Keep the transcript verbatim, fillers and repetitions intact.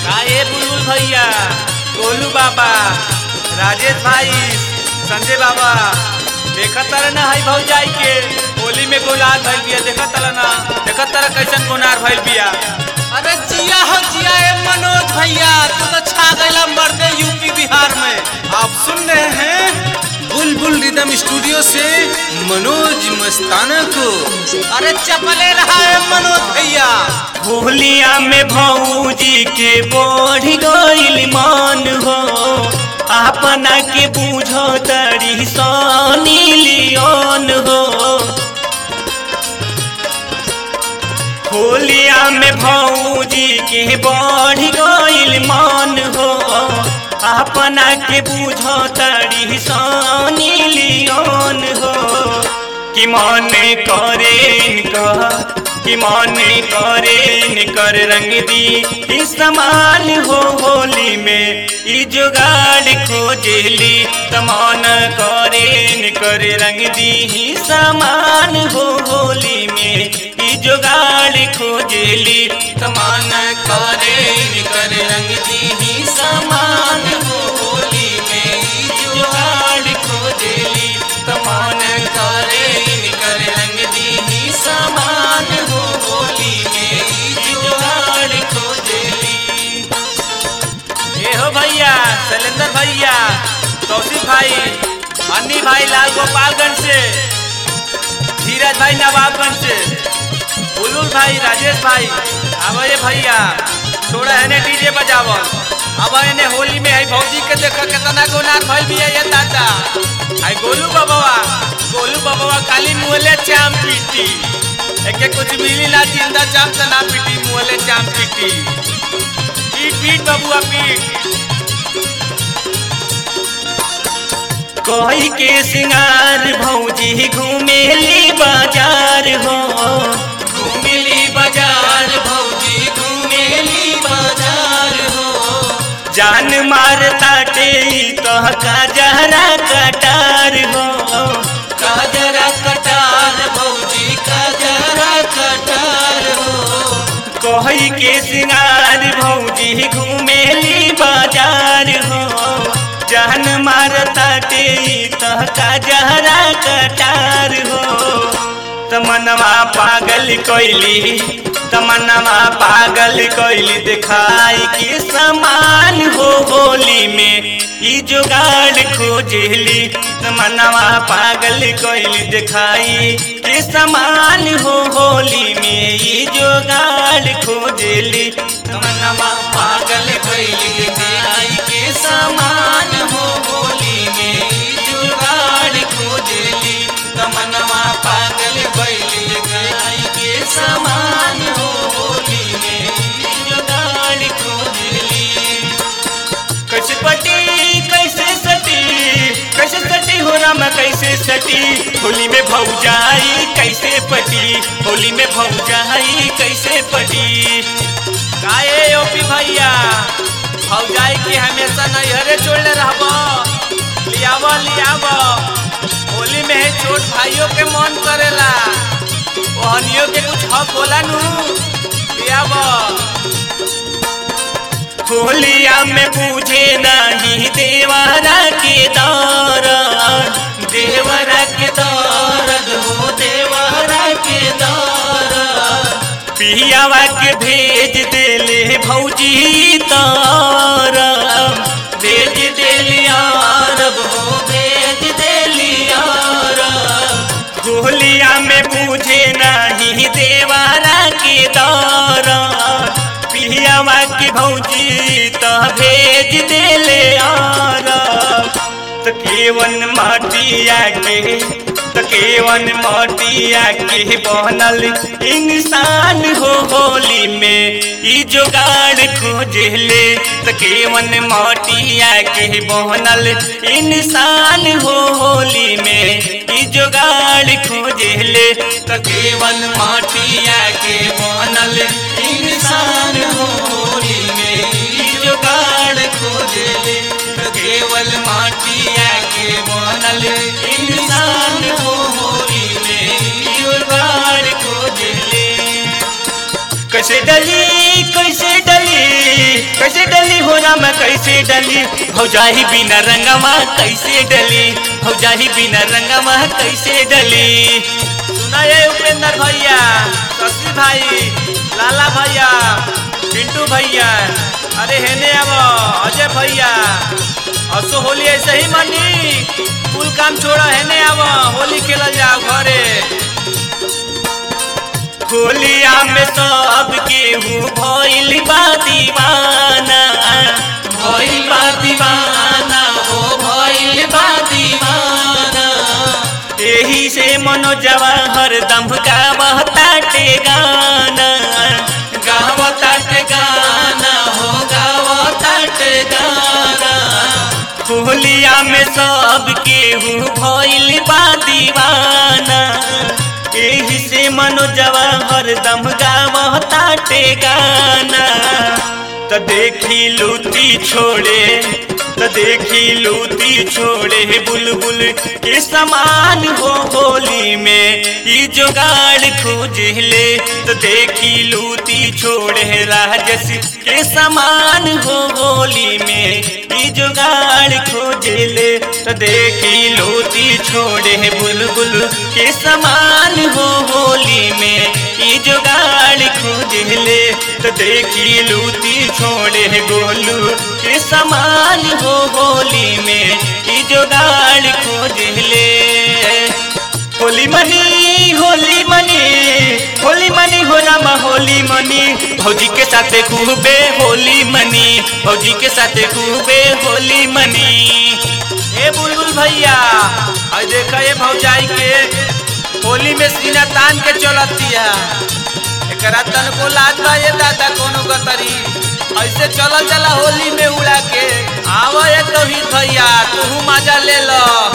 का ये बुलबुल भैया, गोलू बाबा, राजेश भाई, संजय बाबा देखा तारा ना है भौजाई के होली में गुलाल भइल बिया। देखा तारा ना देखा तारा कैसन गुनार भइल बिया। अरे जिया हो जिया ए मनोज भैया, तू तो छा गइला मर्दे यूपी बिहार में। आप सुन रहे हैं बुलबुल रिदम स्टूडियो से मनोज मस्ताना को। अरे चपले रहा है मनोज भैया। होलिया में भौजी के बढ़ गइल मान हो, अपना के बूझो तरी सोनी लियोन हो। होलिया में भौजी के बढ़ गइल मान हो, अपना के बूझो तरी सोनी लियोन हो। कि मन करे इनका कि मन करे इनकर रंग दी समान हो। होली में ई जुगाड़ खोजली तमान करे इनकर रंग दी समान हो। होली में ई जुगाड़ खोजली तमान करे इनकर रंग दी समान हो। होली में ई जुगाड़ खोजली तमान करे इनकर रंग दी समान हो। होली में ई जुगाड़ खोजली। ए हो भैया, शैलेंद्र भैया, तौसीफ भाई, अन्नी भाई लाल गोपालगंज से, धीरज भाई नवाबगंज से, बुलबुल भाई, राजेश भाई, अब ये भैया छोड़ा है ने डीजे बजावल। अब ने होली में है भौजी के देखा कितना गुनार भइल बिया। ये दादा आई गोलू बाबा, गोलू बाबा काली मुहले चाम पीटी, एके कुछ मिली ना जिंदा चाम त ना पीटी, मुहले चाम पीटी। पीट पीट बबुआ पीट। कोई के सिंगार भौजी घूमेली बाजार हो, घूमेली बाजार भौजी घूमेली बाजार हो। जान मार ताटे तो काजरा कटार हो, काजरा कटार भौजी काजरा कटार हो। कोई के सिंगार भौजी घूमेली बाजार हो, जान मार ताटे तो काजरा कटार हो। तमन्ना पागल कोइली तमन्ना पागल कोइली दिखाई के समान हो। होली में ई जुगाड़ खोजली तमन्ना पागल कोइली दिखाई के समान हो। होली में ई जुगाड़ खोजली तमन्ना पागल कोइली दिखाई के समान हो। होली में ई जुगाड़ खोजली तमन्ना पागल कोइली दिखाई के समान हो। होली में ई जुगाड़ खोजली। कैसे पटी कैसे सटी कैसे सटी हो रामा कैसे सटी। होली में भौजाई कैसे पटी, होली में भौजाई कैसे पटी। काहे ओपी भैया, भौजाई की हमेशा नैहरे छोड़ले रहब। लियाव लियाव, होली में है छोट भाइयों के मन करेला, ओहनियों के कुछ हक होला नू। लियाव। होलिया में पूछे नहीं देवरा के दौरान, देवरा के दौरान हो देवरा के दौरान। पियावा के भेज देले भौजी तारा, भेज देली आरब हो भेज देली आरब। होलिया में पूछे नहीं देवरा के दौरान, पियावा के भौजी तो भेज देले आरब। तो केवन माटिया के तो केवन माटिया के बनल इंसान हो। होली में ई जुगाड़ खोजले तो केवन माटिया के बनल इंसान हो। होली में ई जुगाड़ खोजले तो केवन माटिया के बनल इंसान हो। होली में ई जुगाड़ खोजले तो केवल माटिया के बनल इंसान हो। होली में ई जुगाड़ खोजले। कैसे डली कैसे डली कैसे में कैसे डली भौजाई बिना रंगवा कैसे डली भौजाई बिना रंगवा कैसे डली। सुना ये उपेंद्र भैया, शशि भाई, लाला भैया, पिंटू भैया, अरे हेने अब अजय भैया, असो होली ऐसे ही मनी, कुल काम छोड़ा हेने अब होली खेलल जाओ घरे। होलिया में सब केहू भइल बा दीवाना भइल बा दीवाना हो भइल बा दीवाना। एही से मनोजवा हरदम गावताटे गाना गावताटे गाना हो गावताटे गाना। होलिया में सब केहू भइल बा दीवाना एही से मनोजवा हरदम गावताटे गाना। त देखी लूटी छोड़े त देखी लूटी छोड़े बुलबुल के समान हो होली में ई जुगाड़ खोज ले। तो देखी लूटी छोड़े राजस के समान हो होली में ई जुगाड़ खोज ले। तो देखी लूटी छोड़े बुलबुल के समान हो होली में ई जुगाड़ खोज ले। तो देखी लूटी छोड़े गोलू के समान हो होली में ई जुगाड़ खोज ले। होली मनी होली मनी होली मनी हो रामा होली मनी भौजी के साथ खूबे होली मनी भौजी के साथ खूबे होली मनी। ए बुलबुल भैया, आज देखा ये भौजाई के होली में सीना तान के चलतिया, एकरा तन को लाज बा ये दादा कोनो गतरी ऐसे चला चला होली में उड़ा के। आवा ये तोहिद भैया, तू मजा ले लो।